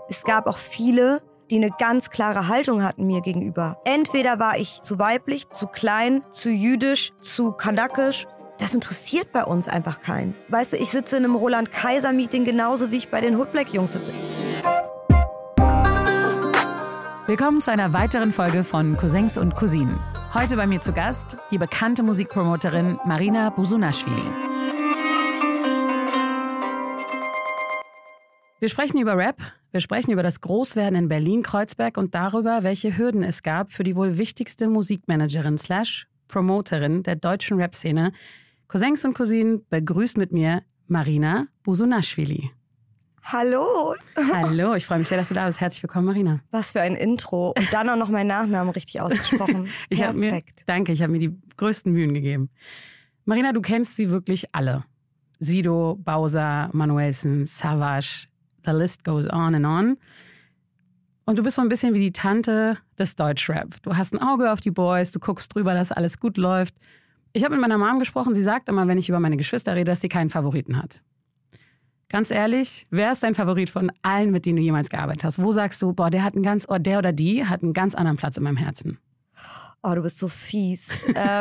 Es gab auch viele, die eine ganz klare Haltung hatten mir gegenüber. Entweder war ich zu weiblich, zu klein, zu jüdisch, zu kanakisch. Das interessiert bei uns einfach keinen. Weißt du, ich sitze in einem Roland-Kaiser-Meeting genauso, wie ich bei den Hoodblack-Jungs sitze. Willkommen zu einer weiteren Folge von Cousins und Cousinen. Heute bei mir zu Gast die bekannte Musikpromoterin Marina Busunashvili. Wir sprechen über Rap, wir sprechen über das Großwerden in Berlin-Kreuzberg und darüber, welche Hürden es gab für die wohl wichtigste Musikmanagerin/Promoterin der deutschen Rap-Szene. Cousins und Cousinen, begrüßt mit mir Marina Busunashvili. Hallo. Hallo, ich freue mich sehr, dass du da bist. Herzlich willkommen, Marina. Was für ein Intro. Und dann auch noch meinen Nachnamen richtig ausgesprochen. Perfekt. Danke, ich habe mir die größten Mühen gegeben. Marina, du kennst sie wirklich alle. Sido, Bowser, Manuelsen, Savage, the list goes on and on. Und du bist so ein bisschen wie die Tante des Deutschrap. Du hast ein Auge auf die Boys, du guckst drüber, dass alles gut läuft. Ich habe mit meiner Mom gesprochen, sie sagt immer, wenn ich über meine Geschwister rede, dass sie keinen Favoriten hat. Ganz ehrlich, wer ist dein Favorit von allen, mit denen du jemals gearbeitet hast? Wo sagst du, boah, der oder die hat einen ganz anderen Platz in meinem Herzen? Oh, du bist so fies.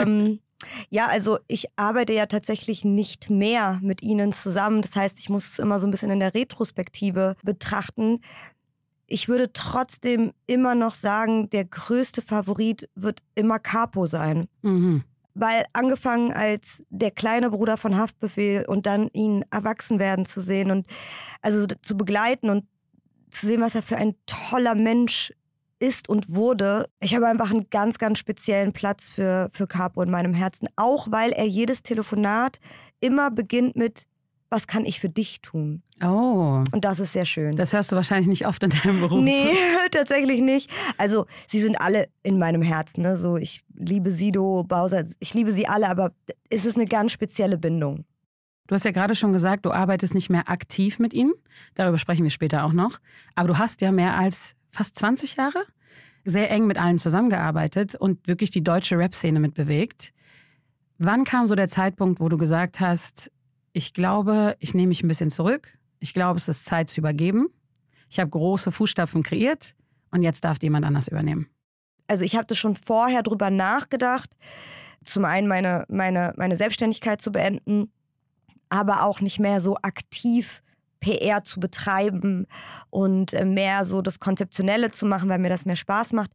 Ja, also ich arbeite ja tatsächlich nicht mehr mit ihnen zusammen. Das heißt, ich muss es immer so ein bisschen in der Retrospektive betrachten. Ich würde trotzdem immer noch sagen, der größte Favorit wird immer Capo sein. Mhm. Weil angefangen als der kleine Bruder von Haftbefehl und dann ihn erwachsen werden zu sehen und also zu begleiten und zu sehen, was er für ein toller Mensch ist und wurde. Ich habe einfach einen ganz, ganz speziellen Platz für Capo in meinem Herzen. Auch weil er jedes Telefonat immer beginnt mit, was kann ich für dich tun? Oh. Und das ist sehr schön. Das hörst du wahrscheinlich nicht oft in deinem Beruf. Nee, tatsächlich nicht. Also sie sind alle in meinem Herzen. Ne? So, ich liebe Sido, Bowser, ich liebe sie alle, aber es ist eine ganz spezielle Bindung. Du hast ja gerade schon gesagt, du arbeitest nicht mehr aktiv mit ihnen. Darüber sprechen wir später auch noch. Aber du hast ja mehr als fast 20 Jahre sehr eng mit allen zusammengearbeitet und wirklich die deutsche Rap-Szene mitbewegt. Wann kam so der Zeitpunkt, wo du gesagt hast, ich glaube, ich nehme mich ein bisschen zurück. Ich glaube, es ist Zeit zu übergeben. Ich habe große Fußstapfen kreiert und jetzt darf jemand anders übernehmen. Also ich habe das schon vorher drüber nachgedacht, zum einen meine Selbstständigkeit zu beenden, aber auch nicht mehr so aktiv PR zu betreiben und mehr so das Konzeptionelle zu machen, weil mir das mehr Spaß macht.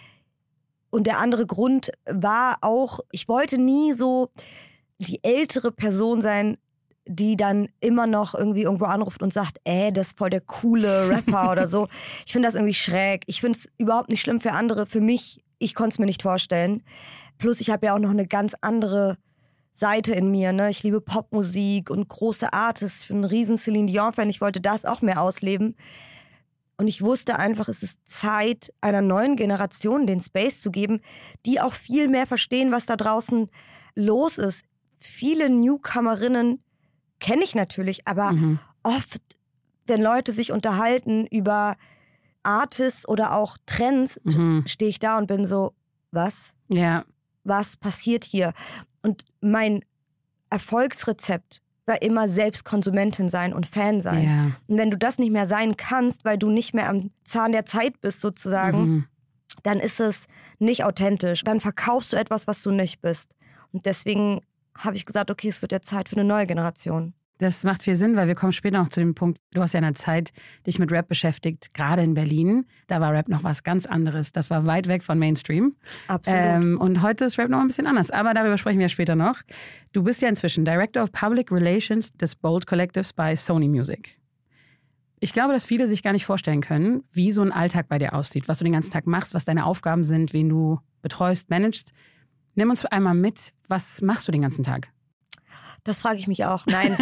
Und der andere Grund war auch, ich wollte nie so die ältere Person sein, die dann immer noch irgendwie irgendwo anruft und sagt, das ist voll der coole Rapper oder so. Ich finde das irgendwie schräg. Ich finde es überhaupt nicht schlimm für andere. Für mich, ich konnte es mir nicht vorstellen. Plus ich habe ja auch noch eine ganz andere Seite in mir. Ne? Ich liebe Popmusik und große Artists. Ich bin ein riesen Celine Dion-Fan. Ich wollte das auch mehr ausleben. Und ich wusste einfach, es ist Zeit, einer neuen Generation den Space zu geben, die auch viel mehr verstehen, was da draußen los ist. Viele Newcomerinnen kenne ich natürlich, aber oft, wenn Leute sich unterhalten über Artists oder auch Trends, stehe ich da und bin so, was? Ja. Was passiert hier? Und mein Erfolgsrezept war immer selbst Konsumentin sein und Fan sein. Ja. Und wenn du das nicht mehr sein kannst, weil du nicht mehr am Zahn der Zeit bist sozusagen, dann ist es nicht authentisch. Dann verkaufst du etwas, was du nicht bist. Und deswegen habe ich gesagt, okay, es wird ja Zeit für eine neue Generation. Das macht viel Sinn, weil wir kommen später noch zu dem Punkt, du hast ja in der Zeit dich mit Rap beschäftigt, gerade in Berlin. Da war Rap noch was ganz anderes. Das war weit weg von Mainstream. Absolut. Und heute ist Rap noch ein bisschen anders. Aber darüber sprechen wir später noch. Du bist ja inzwischen Director of Public Relations des Bold Collectives bei Sony Music. Ich glaube, dass viele sich gar nicht vorstellen können, wie so ein Alltag bei dir aussieht, was du den ganzen Tag machst, was deine Aufgaben sind, wen du betreust, managst. Nimm uns einmal mit, was machst du den ganzen Tag? Das frage ich mich auch. Nein,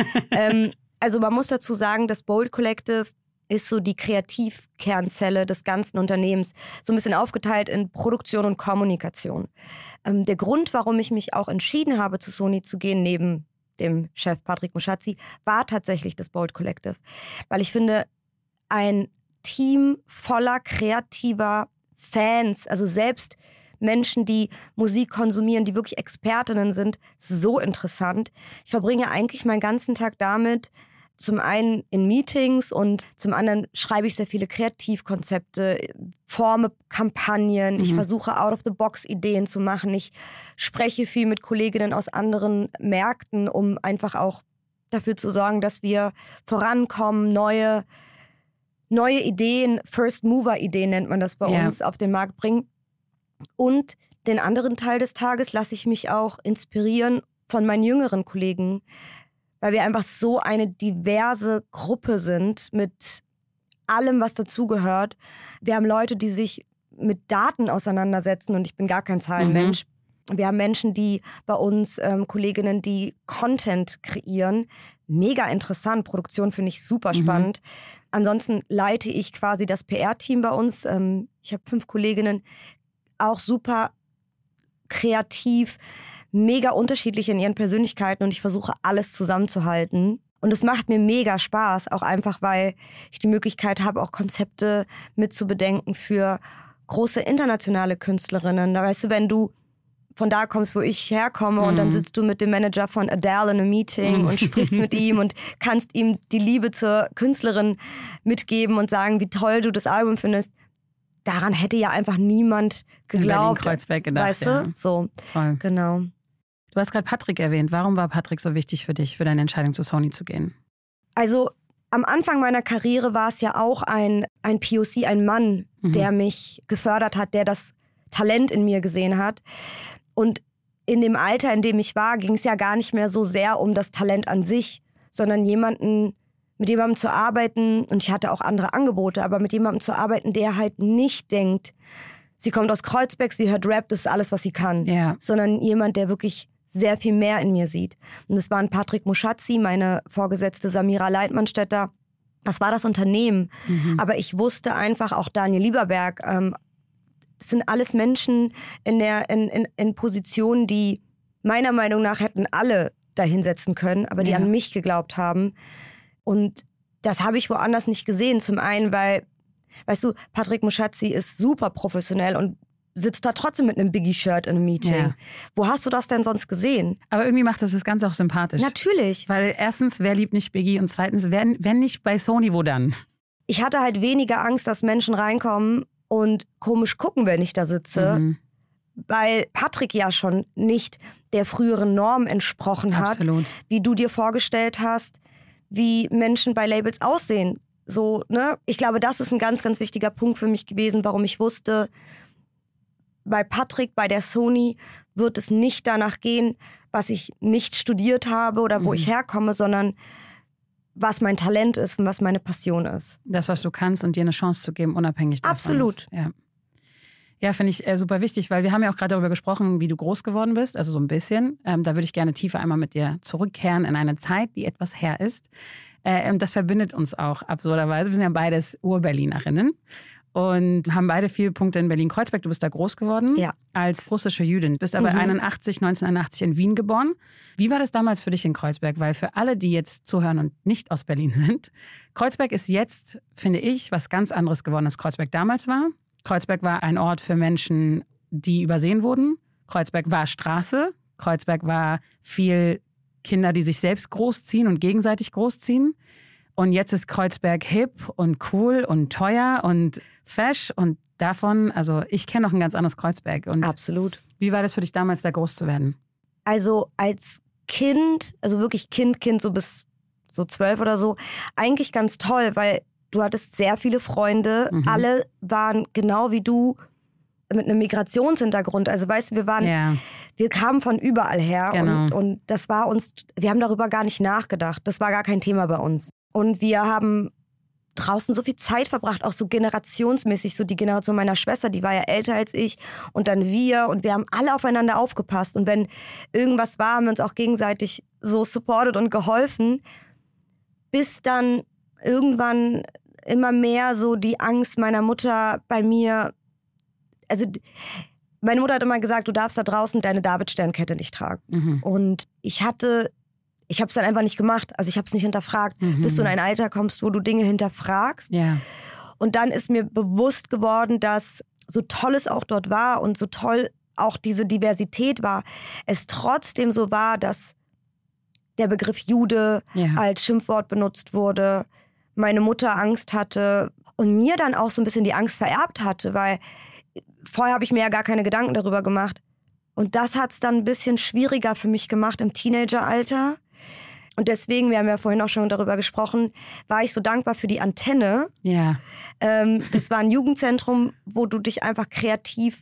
also man muss dazu sagen, das Bold Collective ist so die Kreativkernzelle des ganzen Unternehmens. So ein bisschen aufgeteilt in Produktion und Kommunikation. Der Grund, warum ich mich auch entschieden habe, zu Sony zu gehen, neben dem Chef Patrick Moschazzi, war tatsächlich das Bold Collective. Weil ich finde, ein Team voller kreativer Fans, also selbst Menschen, die Musik konsumieren, die wirklich Expertinnen sind, so interessant. Ich verbringe eigentlich meinen ganzen Tag damit, zum einen in Meetings und zum anderen schreibe ich sehr viele Kreativkonzepte, forme Kampagnen, ich versuche Out-of-the-Box-Ideen zu machen, ich spreche viel mit Kolleginnen aus anderen Märkten, um einfach auch dafür zu sorgen, dass wir vorankommen, neue Ideen, First-Mover-Ideen nennt man das bei uns, auf den Markt bringen. Und den anderen Teil des Tages lasse ich mich auch inspirieren von meinen jüngeren Kollegen, weil wir einfach so eine diverse Gruppe sind mit allem, was dazugehört. Wir haben Leute, die sich mit Daten auseinandersetzen und ich bin gar kein Zahlenmensch. Wir haben Menschen, die bei uns, Kolleginnen, die Content kreieren. Mega interessant, Produktion finde ich super spannend. Ansonsten leite ich quasi das PR-Team bei uns. Ich habe 5 Kolleginnen, auch super kreativ, mega unterschiedlich in ihren Persönlichkeiten und ich versuche alles zusammenzuhalten. Und es macht mir mega Spaß, auch einfach, weil ich die Möglichkeit habe, auch Konzepte mitzubedenken für große internationale Künstlerinnen. Da weißt du, wenn du von da kommst, wo ich herkomme und dann sitzt du mit dem Manager von Adele in einem Meeting und sprichst mit ihm und kannst ihm die Liebe zur Künstlerin mitgeben und sagen, wie toll du das Album findest. Daran hätte ja einfach niemand geglaubt. In Kreuzberg gedacht, weißt du? So, voll. Genau. Du hast gerade Patrick erwähnt. Warum war Patrick so wichtig für dich, für deine Entscheidung zu Sony zu gehen? Also am Anfang meiner Karriere war es ja auch ein POC, ein Mann, der mich gefördert hat, der das Talent in mir gesehen hat. Und in dem Alter, in dem ich war, ging es ja gar nicht mehr so sehr um das Talent an sich, sondern mit jemandem zu arbeiten, und ich hatte auch andere Angebote, aber mit jemandem zu arbeiten, der halt nicht denkt, sie kommt aus Kreuzberg, sie hört Rap, das ist alles, was sie kann. Sondern jemand, der wirklich sehr viel mehr in mir sieht. Und das waren Patrick Muschazzi, meine Vorgesetzte Samira Leitmanstetter. Das war das Unternehmen. Aber ich wusste einfach, auch Daniel Lieberberg, das sind alles Menschen in Positionen, die meiner Meinung nach hätten alle da hinsetzen können, aber die an mich geglaubt haben. Und das habe ich woanders nicht gesehen. Zum einen, weil, weißt du, Patrick Muschazzi ist super professionell und sitzt da trotzdem mit einem Biggie-Shirt in einem Meeting. Ja. Wo hast du das denn sonst gesehen? Aber irgendwie macht das Ganze auch sympathisch. Natürlich. Weil erstens, wer liebt nicht Biggie? Und zweitens, wenn nicht bei Sony, wo dann? Ich hatte halt weniger Angst, dass Menschen reinkommen und komisch gucken, wenn ich da sitze. Weil Patrick ja schon nicht der früheren Norm entsprochen hat. Absolut. Wie du dir vorgestellt hast, wie Menschen bei Labels aussehen. So, ne? Ich glaube, das ist ein ganz, ganz wichtiger Punkt für mich gewesen, warum ich wusste, bei Patrick, bei der Sony wird es nicht danach gehen, was ich nicht studiert habe oder wo ich herkomme, sondern was mein Talent ist und was meine Passion ist. Das, was du kannst und dir eine Chance zu geben, unabhängig davon. Absolut. Ja, finde ich super wichtig, weil wir haben ja auch gerade darüber gesprochen, wie du groß geworden bist, also so ein bisschen. Da würde ich gerne tiefer einmal mit dir zurückkehren in eine Zeit, die etwas her ist. Und das verbindet uns auch absurderweise. Wir sind ja beides Ur-Berlinerinnen und haben beide viele Punkte in Berlin-Kreuzberg. Du bist da groß geworden als russische Jüdin. Du bist aber 1981 in Wien geboren. Wie war das damals für dich in Kreuzberg? Weil für alle, die jetzt zuhören und nicht aus Berlin sind, Kreuzberg ist jetzt, finde ich, was ganz anderes geworden, als Kreuzberg damals war. Kreuzberg war ein Ort für Menschen, die übersehen wurden. Kreuzberg war Straße. Kreuzberg war viel Kinder, die sich selbst großziehen und gegenseitig großziehen. Und jetzt ist Kreuzberg hip und cool und teuer und fesch. Und davon, also ich kenne noch ein ganz anderes Kreuzberg. Und absolut. Wie war das für dich damals, da groß zu werden? Also als Kind, also wirklich Kind, so bis so 12 oder so, eigentlich ganz toll, weil du hattest sehr viele Freunde. Alle waren genau wie du mit einem Migrationshintergrund. Also weißt du, wir kamen von überall her. Genau. Und das war uns, wir haben darüber gar nicht nachgedacht. Das war gar kein Thema bei uns. Und wir haben draußen so viel Zeit verbracht, auch so generationsmäßig, so die Generation meiner Schwester, die war ja älter als ich und dann wir und wir haben alle aufeinander aufgepasst und wenn irgendwas war, haben wir uns auch gegenseitig so supported und geholfen, bis dann irgendwann immer mehr so die Angst meiner Mutter bei mir, also meine Mutter hat immer gesagt, du darfst da draußen deine Davidsternkette nicht tragen. Und ich habe es dann einfach nicht gemacht. Also ich habe es nicht hinterfragt. Bis du in ein Alter kommst, wo du Dinge hinterfragst. Ja. Und dann ist mir bewusst geworden, dass so toll es auch dort war und so toll auch diese Diversität war, es trotzdem so war, dass der Begriff Jude als Schimpfwort benutzt wurde, meine Mutter Angst hatte und mir dann auch so ein bisschen die Angst vererbt hatte, weil vorher habe ich mir ja gar keine Gedanken darüber gemacht. Und das hat es dann ein bisschen schwieriger für mich gemacht im Teenageralter. Und deswegen, wir haben ja vorhin auch schon darüber gesprochen, war ich so dankbar für die Antenne. Ja. Das war ein Jugendzentrum, wo du dich einfach kreativ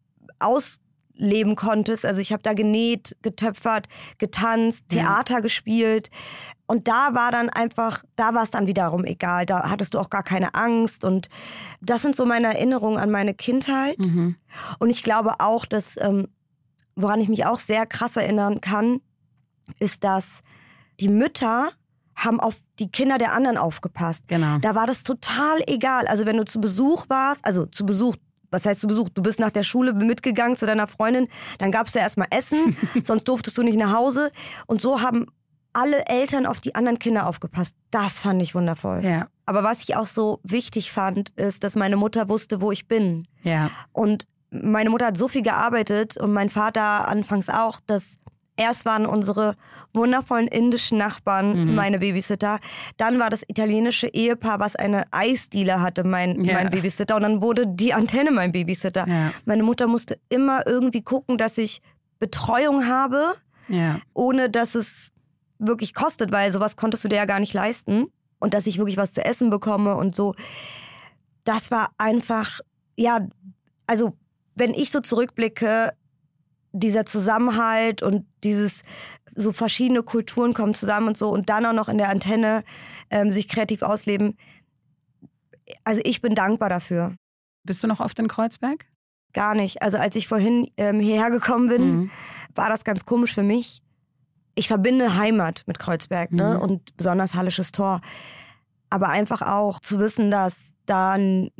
ausleben konntest. Also ich habe da genäht, getöpfert, getanzt, Theater gespielt. Und da war es dann wiederum egal. Da hattest du auch gar keine Angst. Und das sind so meine Erinnerungen an meine Kindheit. Mhm. Und ich glaube auch, dass, woran ich mich auch sehr krass erinnern kann, ist, dass die Mütter haben auf die Kinder der anderen aufgepasst. Genau. Da war das total egal. Also wenn du zu Besuch warst, was heißt zu Besuch? Du bist nach der Schule mitgegangen zu deiner Freundin, dann gab es ja erstmal Essen, sonst durftest du nicht nach Hause. Und so haben alle Eltern auf die anderen Kinder aufgepasst. Das fand ich wundervoll. Ja. Aber was ich auch so wichtig fand, ist, dass meine Mutter wusste, wo ich bin. Ja. Und meine Mutter hat so viel gearbeitet und mein Vater anfangs auch, dass erst waren unsere wundervollen indischen Nachbarn meine Babysitter. Dann war das italienische Ehepaar, was eine Eisdiele hatte, mein Babysitter. Und dann wurde die Antenne mein Babysitter. Ja. Meine Mutter musste immer irgendwie gucken, dass ich Betreuung habe, ohne dass es wirklich kostet, weil sowas konntest du dir ja gar nicht leisten. Und dass ich wirklich was zu essen bekomme und so. Das war einfach, also wenn ich so zurückblicke, dieser Zusammenhalt und dieses, so verschiedene Kulturen kommen zusammen und so und dann auch noch in der Antenne sich kreativ ausleben. Also ich bin dankbar dafür. Bist du noch oft in Kreuzberg? Gar nicht. Also als ich vorhin hierher gekommen bin, war das ganz komisch für mich. Ich verbinde Heimat mit Kreuzberg, ne? Und besonders Hallisches Tor. Aber einfach auch zu wissen, dass da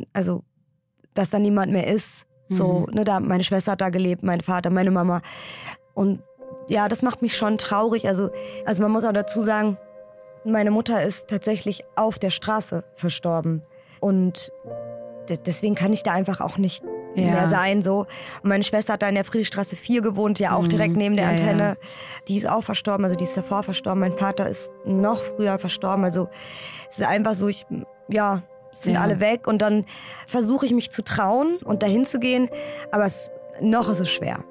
niemand mehr ist. So, ne, meine Schwester hat da gelebt, mein Vater, meine Mama. Und ja, das macht mich schon traurig. Also man muss auch dazu sagen, meine Mutter ist tatsächlich auf der Straße verstorben. Und deswegen kann ich da einfach auch nicht mehr sein. So. Und meine Schwester hat da in der Friedrichstraße 4 gewohnt, ja auch direkt neben der Antenne. Ja. Die ist auch verstorben, also die ist davor verstorben. Mein Vater ist noch früher verstorben. Also es ist einfach so, sind alle weg und dann versuche ich mich zu trauen und dahin zu gehen, aber noch ist es schwer.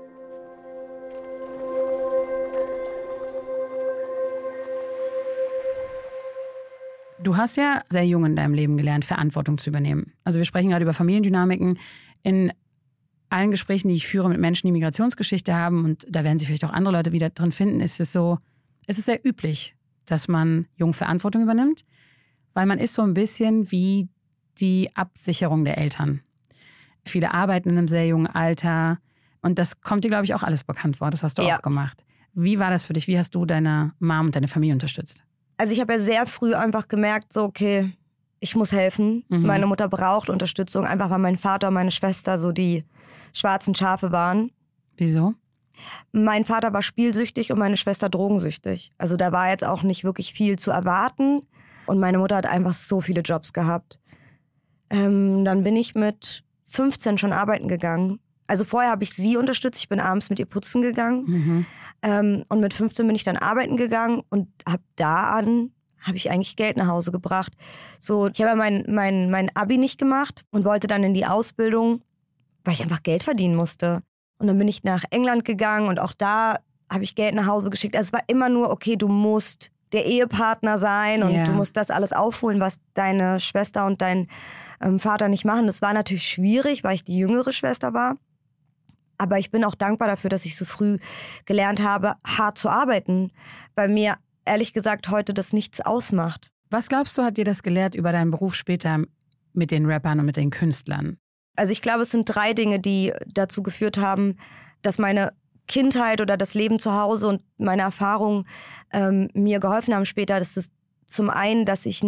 Du hast ja sehr jung in deinem Leben gelernt, Verantwortung zu übernehmen. Also wir sprechen gerade über Familiendynamiken. In allen Gesprächen, die ich führe mit Menschen, die Migrationsgeschichte haben, und da werden sich vielleicht auch andere Leute wieder drin finden, ist es sehr üblich, dass man jung Verantwortung übernimmt. Weil man ist so ein bisschen wie die Absicherung der Eltern. Viele arbeiten in einem sehr jungen Alter und das kommt dir, glaube ich, auch alles bekannt vor. Das hast du auch gemacht. Wie war das für dich? Wie hast du deine Mom und deine Familie unterstützt? Also ich habe ja sehr früh einfach gemerkt, so okay, ich muss helfen. Meine Mutter braucht Unterstützung, einfach weil mein Vater und meine Schwester so die schwarzen Schafe waren. Wieso? Mein Vater war spielsüchtig und meine Schwester drogensüchtig. Also da war jetzt auch nicht wirklich viel zu erwarten. Und meine Mutter hat einfach so viele Jobs gehabt. Dann bin ich mit 15 schon arbeiten gegangen. Also vorher habe ich sie unterstützt. Ich bin abends mit ihr putzen gegangen. Und mit 15 bin ich dann arbeiten gegangen und habe ich eigentlich Geld nach Hause gebracht. So, ich habe ja mein Abi nicht gemacht und wollte dann in die Ausbildung, weil ich einfach Geld verdienen musste. Und dann bin ich nach England gegangen und auch da habe ich Geld nach Hause geschickt. Also es war immer nur, okay, du musst der Ehepartner sein und du musst das alles aufholen, was deine Schwester und dein Vater nicht machen. Das war natürlich schwierig, weil ich die jüngere Schwester war. Aber ich bin auch dankbar dafür, dass ich so früh gelernt habe, hart zu arbeiten, weil mir ehrlich gesagt heute das nichts ausmacht. Was glaubst du, hat dir das gelehrt über deinen Beruf später mit den Rappern und mit den Künstlern? Also ich glaube, es sind 3 Dinge, die dazu geführt haben, dass meine Kindheit oder das Leben zu Hause und meine Erfahrungen mir geholfen haben später. Das ist zum einen, dass ich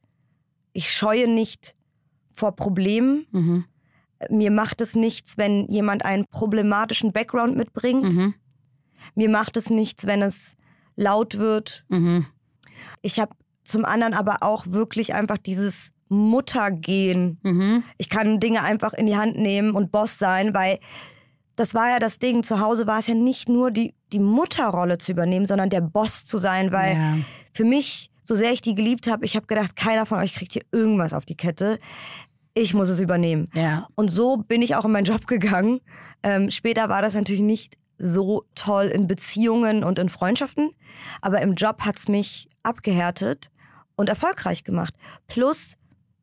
scheue nicht vor Problemen. Mir macht es nichts, wenn jemand einen problematischen Background mitbringt. Mir macht es nichts, wenn es laut wird. Ich habe zum anderen aber auch wirklich einfach dieses Muttergehen. Ich kann Dinge einfach in die Hand nehmen und Boss sein, weil das war ja das Ding. Zu Hause war es ja nicht nur die die Mutterrolle zu übernehmen, sondern der Boss zu sein, weil für mich, so sehr ich die geliebt habe, ich habe gedacht, keiner von euch kriegt hier irgendwas auf die Kette. Ich muss es übernehmen. Ja. Und so bin ich auch in meinen Job gegangen. Später war das natürlich nicht so toll in Beziehungen und in Freundschaften, aber im Job hat es mich abgehärtet und erfolgreich gemacht. Plus,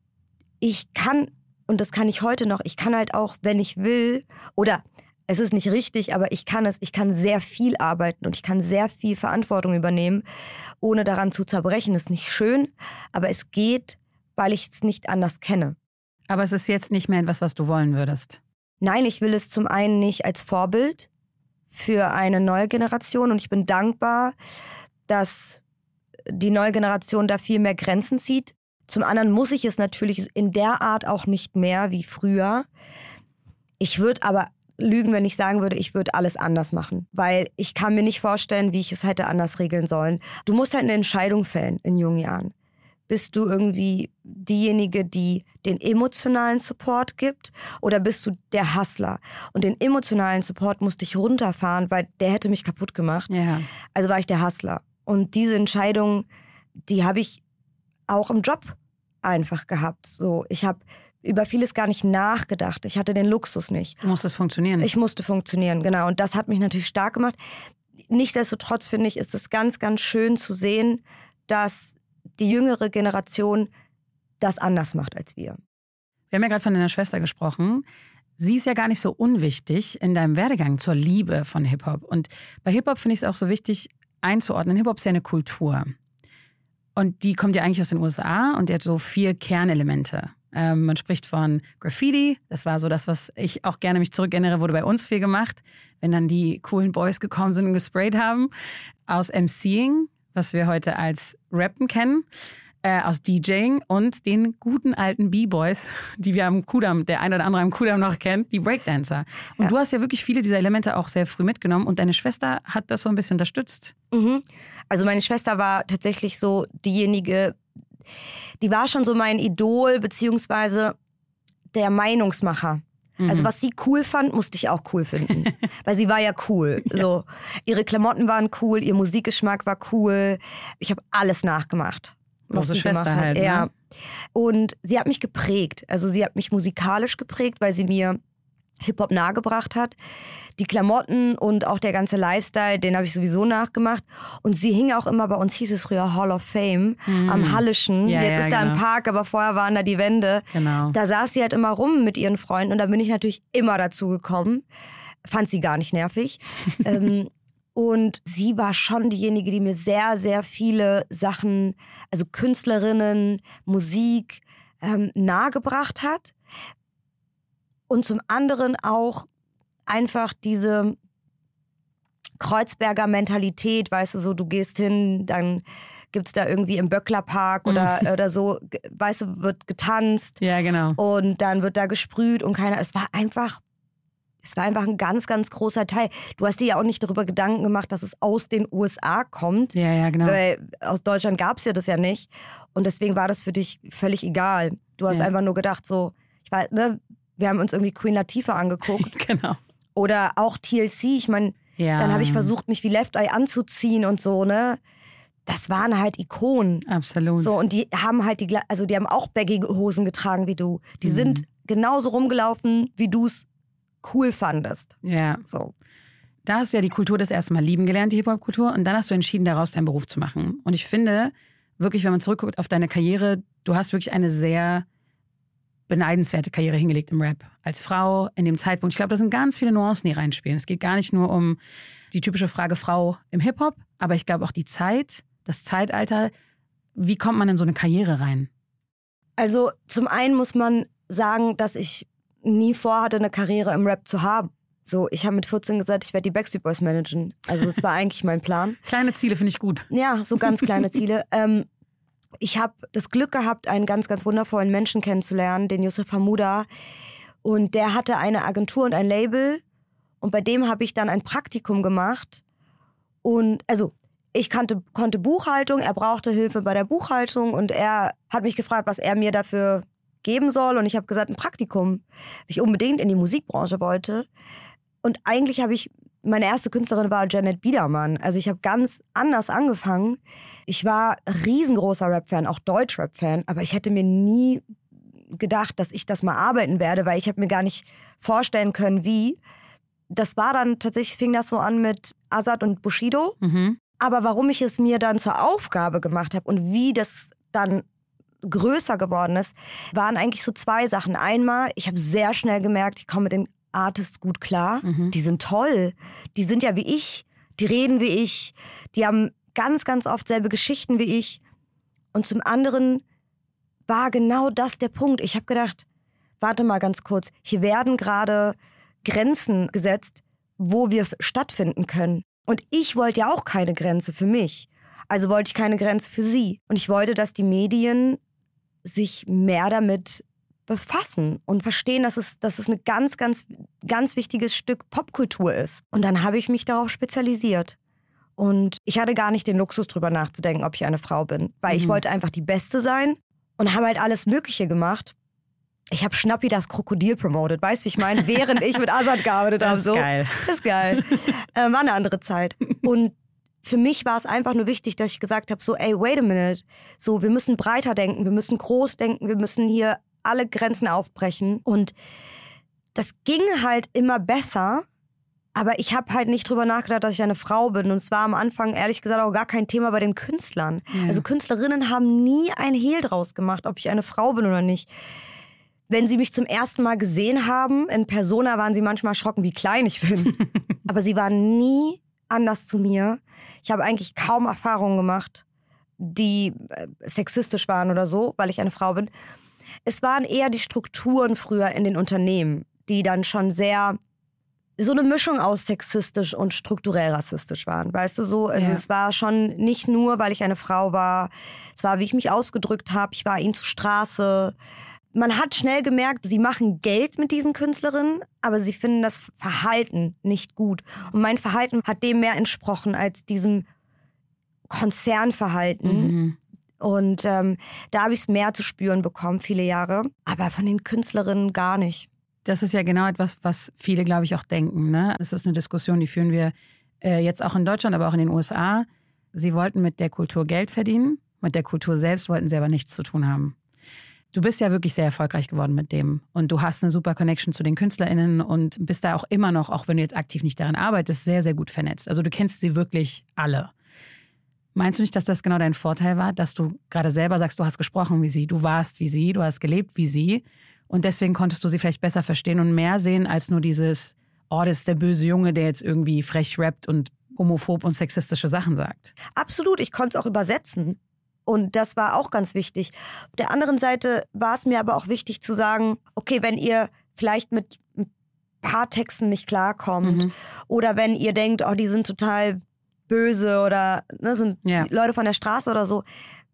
ich kann, und das kann ich heute noch, ich kann halt auch, wenn ich will, oder es ist nicht richtig, aber ich kann sehr viel arbeiten und ich kann sehr viel Verantwortung übernehmen, ohne daran zu zerbrechen. Das ist nicht schön, aber es geht, weil ich es nicht anders kenne. Aber es ist jetzt nicht mehr etwas, was du wollen würdest. Nein, ich will es zum einen nicht als Vorbild für eine neue Generation und ich bin dankbar, dass die neue Generation da viel mehr Grenzen zieht. Zum anderen muss ich es natürlich in der Art auch nicht mehr wie früher. Ich würde aber lügen, wenn ich sagen würde, ich würde alles anders machen, weil ich kann mir nicht vorstellen, wie ich es hätte anders regeln sollen. Du musst halt eine Entscheidung fällen in jungen Jahren. Bist du irgendwie diejenige, die den emotionalen Support gibt oder bist du der Hustler? Und den emotionalen Support musste ich runterfahren, weil der hätte mich kaputt gemacht. Ja. Also war ich der Hustler. Und diese Entscheidung, die habe ich auch im Job einfach gehabt. So, ich habe über vieles gar nicht nachgedacht. Ich hatte den Luxus nicht. Du musstest funktionieren. Ich musste funktionieren, genau. Und das hat mich natürlich stark gemacht. Nichtsdestotrotz finde ich, ist es ganz, ganz schön zu sehen, dass die jüngere Generation das anders macht als wir. Wir haben ja gerade von deiner Schwester gesprochen. Sie ist ja gar nicht so unwichtig in deinem Werdegang zur Liebe von Hip-Hop. Und bei Hip-Hop finde ich es auch so wichtig einzuordnen. Hip-Hop ist ja eine Kultur. Und die kommt ja eigentlich aus den USA und die hat so 4 Kernelemente. Man spricht von Graffiti. Das war so das, was ich auch gerne mich zurückerinnere, wurde bei uns viel gemacht, wenn dann die coolen Boys gekommen sind und gesprayt haben. Aus MCing, was wir heute als Rappen kennen, aus DJing und den guten alten B-Boys, die wir am Kudamm, der ein oder andere am Kudamm noch kennt, die Breakdancer. Und du hast ja wirklich viele dieser Elemente auch sehr früh mitgenommen und deine Schwester hat das so ein bisschen unterstützt. Mhm. Also meine Schwester war tatsächlich so diejenige, die war schon so mein Idol, beziehungsweise der Meinungsmacher. Also was sie cool fand, musste ich auch cool finden. Weil sie war ja cool. So, ihre Klamotten waren cool, ihr Musikgeschmack war cool. Ich habe alles nachgemacht, was Große sie Schwester gemacht hat. halt, ne? Ja. Und sie hat mich geprägt. Also sie hat mich musikalisch geprägt, weil sie mir Hip-Hop nahegebracht hat. Die Klamotten und auch der ganze Lifestyle, den habe ich sowieso nachgemacht. Und sie hing auch immer, bei uns hieß es früher Hall of Fame, am Hallischen. Ja, Jetzt ist da ein Park, aber vorher waren da die Wände. Genau. Da saß sie halt immer rum mit ihren Freunden und da bin ich natürlich immer dazu gekommen. Fand sie gar nicht nervig. Und sie war schon diejenige, die mir sehr, sehr viele Sachen, also Künstlerinnen, Musik nahegebracht hat. Und zum anderen auch einfach diese Kreuzberger Mentalität, weißt du, so du gehst hin, dann gibt's da irgendwie im Böcklerpark oder so, weißt du, wird getanzt. Ja, genau. Und dann wird da gesprüht und es war einfach ein ganz, ganz großer Teil. Du hast dir ja auch nicht darüber Gedanken gemacht, dass es aus den USA kommt. Ja, genau. Weil aus Deutschland gab's ja das ja nicht. Und deswegen war das für dich völlig egal. Du hast einfach nur gedacht so, ich weiß, ne, wir haben uns irgendwie Queen Latifah angeguckt. Genau. Oder auch TLC. Ich meine, dann habe ich versucht, mich wie Left Eye anzuziehen und so, ne? Das waren halt Ikonen. Absolut. So, und die haben halt die haben auch baggige Hosen getragen wie du. Die sind genauso rumgelaufen, wie du es cool fandest. Ja. So. Da hast du ja die Kultur das erste Mal lieben gelernt, die Hip-Hop-Kultur. Und dann hast du entschieden, daraus deinen Beruf zu machen. Und ich finde, wirklich, wenn man zurückguckt auf deine Karriere, du hast wirklich eine sehr beneidenswerte Karriere hingelegt im Rap. Als Frau in dem Zeitpunkt. Ich glaube, da sind ganz viele Nuancen, die reinspielen. Es geht gar nicht nur um die typische Frage Frau im Hip-Hop, aber ich glaube auch die Zeit, das Zeitalter. Wie kommt man in so eine Karriere rein? Also zum einen muss man sagen, dass ich nie vorhatte, eine Karriere im Rap zu haben. So, ich habe mit 14 gesagt, ich werde die Backstreet Boys managen. Also das war eigentlich mein Plan. Kleine Ziele finde ich gut. Ja, so ganz kleine Ziele. Ich habe das Glück gehabt, einen ganz, ganz wundervollen Menschen kennenzulernen, den Yusuf Hamouda. Und der hatte eine Agentur und ein Label. Und bei dem habe ich dann ein Praktikum gemacht. Und also ich konnte Buchhaltung, er brauchte Hilfe bei der Buchhaltung. Und er hat mich gefragt, was er mir dafür geben soll. Und ich habe gesagt, ein Praktikum, weil ich unbedingt in die Musikbranche wollte. Und eigentlich habe ich Meine erste Künstlerin war Janet Biedermann. Also ich habe ganz anders angefangen. Ich war riesengroßer Rap-Fan, auch Deutsch-Rap-Fan. Aber ich hätte mir nie gedacht, dass ich das mal arbeiten werde, weil ich habe mir gar nicht vorstellen können, wie. Das war dann tatsächlich, fing das so an mit Azad und Bushido. Aber warum ich es mir dann zur Aufgabe gemacht habe und wie das dann größer geworden ist, waren eigentlich so 2 Sachen. Einmal, ich habe sehr schnell gemerkt, ich komme mit den Artists gut klar. Die sind toll. Die sind ja wie ich. Die reden wie ich. Die haben ganz, ganz oft selbe Geschichten wie ich. Und zum anderen war genau das der Punkt. Ich habe gedacht, warte mal ganz kurz. Hier werden gerade Grenzen gesetzt, wo wir stattfinden können. Und ich wollte ja auch keine Grenze für mich. Also wollte ich keine Grenze für sie. Und ich wollte, dass die Medien sich mehr damit befassen und verstehen, dass es ein ganz, ganz, ganz wichtiges Stück Popkultur ist. Und dann habe ich mich darauf spezialisiert. Und ich hatte gar nicht den Luxus, drüber nachzudenken, ob ich eine Frau bin. Weil ich wollte einfach die Beste sein und habe halt alles Mögliche gemacht. Ich habe Schnappi das Krokodil promotet, weißt du, wie ich meine? Während ich mit Azad gearbeitet habe. Das ist geil. Das ist geil. War eine andere Zeit. Und für mich war es einfach nur wichtig, dass ich gesagt habe, so, ey, wait a minute. So, wir müssen breiter denken, wir müssen groß denken, wir müssen hier alle Grenzen aufbrechen. Und das ging halt immer besser, aber ich habe halt nicht drüber nachgedacht, dass ich eine Frau bin. Und es war am Anfang, ehrlich gesagt, auch gar kein Thema bei den Künstlern. Ja. Also Künstlerinnen haben nie ein Hehl draus gemacht, ob ich eine Frau bin oder nicht. Wenn sie mich zum ersten Mal gesehen haben, in Persona, waren sie manchmal erschrocken, wie klein ich bin. Aber sie waren nie anders zu mir. Ich habe eigentlich kaum Erfahrungen gemacht, die sexistisch waren oder so, weil ich eine Frau bin. Es waren eher die Strukturen früher in den Unternehmen, die dann schon sehr so eine Mischung aus sexistisch und strukturell rassistisch waren. Weißt du so? Also es war schon nicht nur, weil ich eine Frau war. Es war, wie ich mich ausgedrückt habe. Ich war ihnen zur Straße. Man hat schnell gemerkt, sie machen Geld mit diesen Künstlerinnen, aber sie finden das Verhalten nicht gut. Und mein Verhalten hat dem mehr entsprochen als diesem Konzernverhalten. Und da habe ich es mehr zu spüren bekommen, viele Jahre. Aber von den Künstlerinnen gar nicht. Das ist ja genau etwas, was viele, glaube ich, auch denken. Ne? Das ist eine Diskussion, die führen wir jetzt auch in Deutschland, aber auch in den USA. Sie wollten mit der Kultur Geld verdienen. Mit der Kultur selbst wollten sie aber nichts zu tun haben. Du bist ja wirklich sehr erfolgreich geworden mit dem. Und du hast eine super Connection zu den KünstlerInnen und bist da auch immer noch, auch wenn du jetzt aktiv nicht daran arbeitest, sehr, sehr gut vernetzt. Also du kennst sie wirklich alle. Meinst du nicht, dass das genau dein Vorteil war, dass du gerade selber sagst, du hast gesprochen wie sie, du warst wie sie, du hast gelebt wie sie und deswegen konntest du sie vielleicht besser verstehen und mehr sehen als nur dieses, oh, das ist der böse Junge, der jetzt irgendwie frech rappt und homophob und sexistische Sachen sagt? Absolut, ich konnte es auch übersetzen. Und das war auch ganz wichtig. Auf der anderen Seite war es mir aber auch wichtig zu sagen, okay, wenn ihr vielleicht mit ein paar Texten nicht klarkommt oder wenn ihr denkt, oh, die sind total böse oder ne, sind die Leute von der Straße oder so.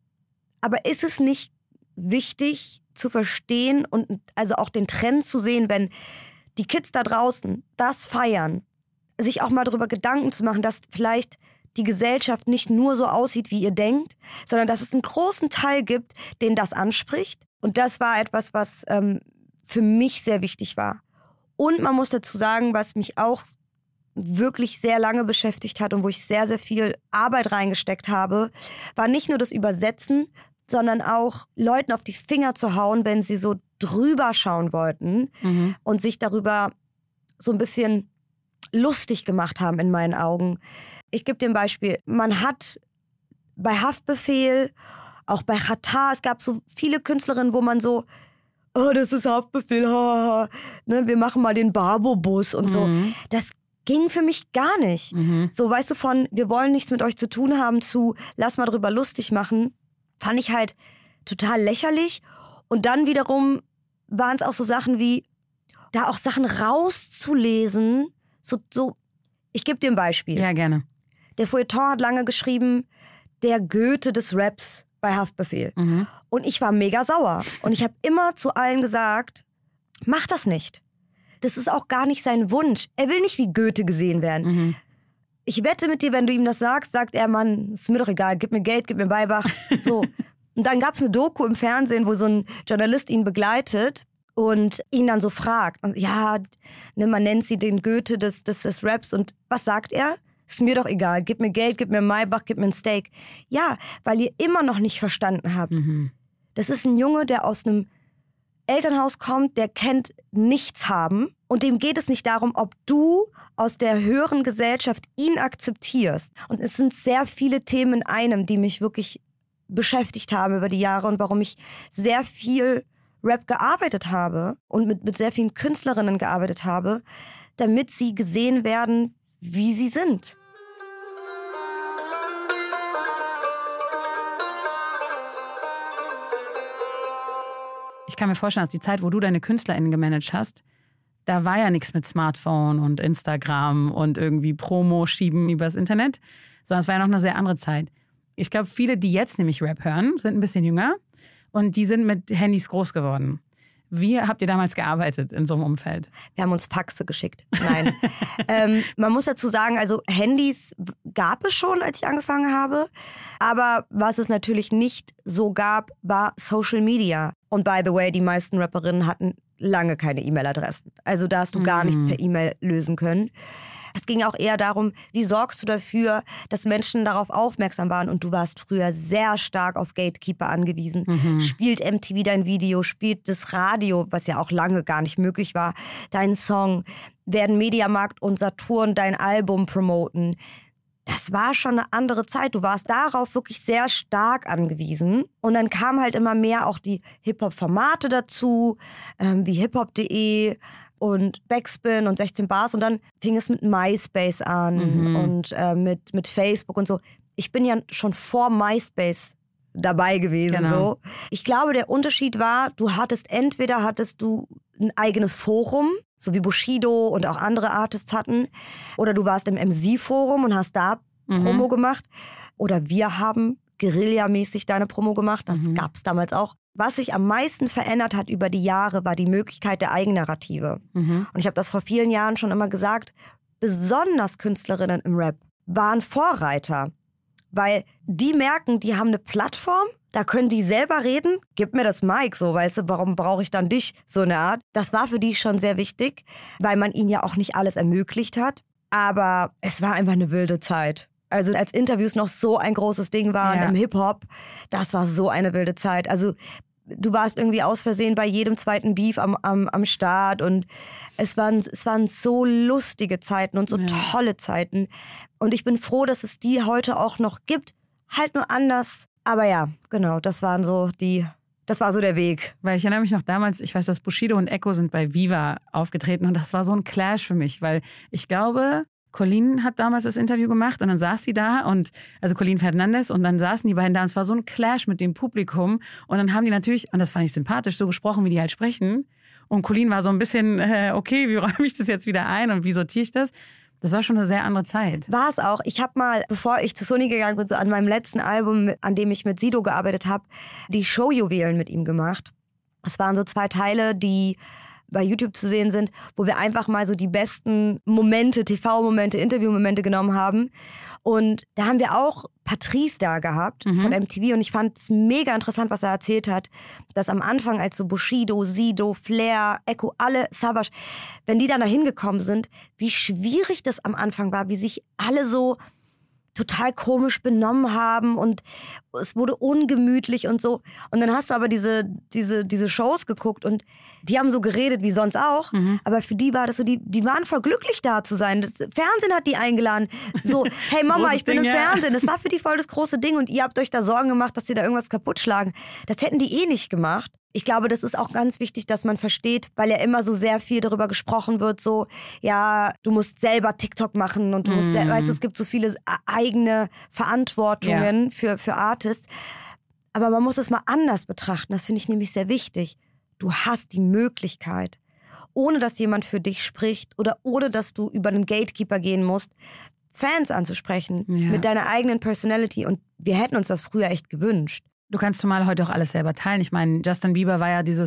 Aber ist es nicht wichtig zu verstehen und also auch den Trend zu sehen, wenn die Kids da draußen das feiern, sich auch mal darüber Gedanken zu machen, dass vielleicht die Gesellschaft nicht nur so aussieht, wie ihr denkt, sondern dass es einen großen Teil gibt, den das anspricht. Und das war etwas, was für mich sehr wichtig war. Und man muss dazu sagen, was mich auch wirklich sehr lange beschäftigt hat und wo ich sehr, sehr viel Arbeit reingesteckt habe, war nicht nur das Übersetzen, sondern auch Leuten auf die Finger zu hauen, wenn sie so drüber schauen wollten und sich darüber so ein bisschen lustig gemacht haben in meinen Augen. Ich gebe dir ein Beispiel. Man hat bei Haftbefehl, auch bei Xatar, es gab so viele Künstlerinnen, wo man so, oh, das ist Haftbefehl, ne, wir machen mal den Barbo-Bus und so. Das ging für mich gar nicht. So, weißt du, von wir wollen nichts mit euch zu tun haben zu lass mal drüber lustig machen, fand ich halt total lächerlich. Und dann wiederum waren es auch so Sachen wie, da auch Sachen rauszulesen, so ich gebe dir ein Beispiel. Ja, gerne. Der Feuilleton hat lange geschrieben, der Goethe des Raps bei Haftbefehl. Und ich war mega sauer. Und ich habe immer zu allen gesagt, mach das nicht. Das ist auch gar nicht sein Wunsch. Er will nicht wie Goethe gesehen werden. Ich wette mit dir, wenn du ihm das sagst, sagt er, Mann, ist mir doch egal, gib mir Geld, gib mir Maybach. So. Und dann gab es eine Doku im Fernsehen, wo so ein Journalist ihn begleitet. und ihn dann so fragt, ja, ne, man nennt sie den Goethe des Raps und was sagt er? Ist mir doch egal, gib mir Geld, gib mir Maybach, gib mir ein Steak. Ja, weil ihr immer noch nicht verstanden habt. Das ist ein Junge, der aus einem Elternhaus kommt, der kennt nichts haben und dem geht es nicht darum, ob du aus der höheren Gesellschaft ihn akzeptierst. Und es sind sehr viele Themen in einem, die mich wirklich beschäftigt haben über die Jahre und warum ich sehr viel Rap gearbeitet habe und mit sehr vielen Künstlerinnen gearbeitet habe, damit sie gesehen werden, wie sie sind. Ich kann mir vorstellen, dass die Zeit, wo du deine KünstlerInnen gemanagt hast, da war ja nichts mit Smartphone und Instagram und irgendwie Promo schieben übers Internet, sondern es war ja noch eine sehr andere Zeit. Ich glaube, viele, die jetzt nämlich Rap hören, sind ein bisschen jünger und die sind mit Handys groß geworden. Wie habt ihr damals gearbeitet in so einem Umfeld? Wir haben uns Faxe geschickt. Nein. Man muss dazu sagen, also Handys gab es schon, als ich angefangen habe. Aber was es natürlich nicht so gab, war Social Media. Und by the way, die meisten Rapperinnen hatten lange keine E-Mail-Adressen. Also da hast du gar nichts per E-Mail lösen können. Es ging auch eher darum, wie sorgst du dafür, dass Menschen darauf aufmerksam waren. Und du warst früher sehr stark auf Gatekeeper angewiesen. Spielt MTV dein Video, spielt das Radio, was ja auch lange gar nicht möglich war, deinen Song, werden Mediamarkt und Saturn dein Album promoten. Das war schon eine andere Zeit. Du warst darauf wirklich sehr stark angewiesen. Und dann kamen halt immer mehr auch die Hip-Hop-Formate dazu, wie hiphop.de und Backspin und 16 Bars. Und dann fing es mit MySpace an und mit Facebook und so. Ich bin ja schon vor MySpace dabei gewesen. Genau. So. Ich glaube, der Unterschied war, entweder hattest du ein eigenes Forum, so wie Bushido und auch andere Artists hatten, oder du warst im MC-Forum und hast da Promo gemacht. Oder wir haben guerillamäßig deine Promo gemacht. Das gab es damals auch. Was sich am meisten verändert hat über die Jahre, war die Möglichkeit der Eigennarrative. Und ich habe das vor vielen Jahren schon immer gesagt, besonders Künstlerinnen im Rap waren Vorreiter. Weil die merken, die haben eine Plattform, da können die selber reden. Gib mir das Mic, so, weißt du, warum brauche ich dann dich, so eine Art. Das war für die schon sehr wichtig, weil man ihnen ja auch nicht alles ermöglicht hat. Aber es war einfach eine wilde Zeit. Also als Interviews noch so ein großes Ding waren im Hip-Hop, das war so eine wilde Zeit. Also du warst irgendwie aus Versehen bei jedem zweiten Beef am Start und es waren so lustige Zeiten und so tolle Zeiten. Und ich bin froh, dass es die heute auch noch gibt. Halt nur anders. Aber ja, genau, das war so der Weg. Weil ich erinnere mich noch damals, ich weiß, dass Bushido und Echo sind bei Viva aufgetreten und das war so ein Clash für mich, weil ich glaube, Colleen hat damals das Interview gemacht und dann saß sie da also Colleen Fernandes und dann saßen die beiden da und es war so ein Clash mit dem Publikum und dann haben die natürlich, und das fand ich sympathisch, so gesprochen, wie die halt sprechen und Colleen war so ein bisschen, okay, wie räume ich das jetzt wieder ein und wie sortiere ich das? Das war schon eine sehr andere Zeit. War es auch. Ich habe mal, bevor ich zu Sony gegangen bin, so an meinem letzten Album, an dem ich mit Sido gearbeitet habe, die Showjuwelen mit ihm gemacht. Es waren so 2 Teile, die bei YouTube zu sehen sind, wo wir einfach mal so die besten Momente, TV-Momente, Interview-Momente genommen haben. Und da haben wir auch Patrice da gehabt von MTV und ich fand es mega interessant, was er erzählt hat, dass am Anfang, als so Bushido, Sido, Flair, Echo, alle, Savage, wenn die dann da hingekommen sind, wie schwierig das am Anfang war, wie sich alle so total komisch benommen haben und es wurde ungemütlich und so. Und dann hast du aber diese Shows geguckt und die haben so geredet wie sonst auch, aber für die war das so, die waren voll glücklich da zu sein. Das Fernsehen hat die eingeladen. So, hey Mama, ich bin im Fernsehen. Das war für die voll das große Ding und ihr habt euch da Sorgen gemacht, dass sie da irgendwas kaputt schlagen. Das hätten die eh nicht gemacht. Ich glaube, das ist auch ganz wichtig, dass man versteht, weil ja immer so sehr viel darüber gesprochen wird, so, ja, du musst selber TikTok machen und du musst, weißt du, es gibt so viele eigene Verantwortungen für Artists. Aber man muss es mal anders betrachten. Das finde ich nämlich sehr wichtig. Du hast die Möglichkeit, ohne dass jemand für dich spricht oder ohne dass du über einen Gatekeeper gehen musst, Fans anzusprechen mit deiner eigenen Personality. Und wir hätten uns das früher echt gewünscht. Du kannst zumal heute auch alles selber teilen. Ich meine, Justin Bieber war ja dieses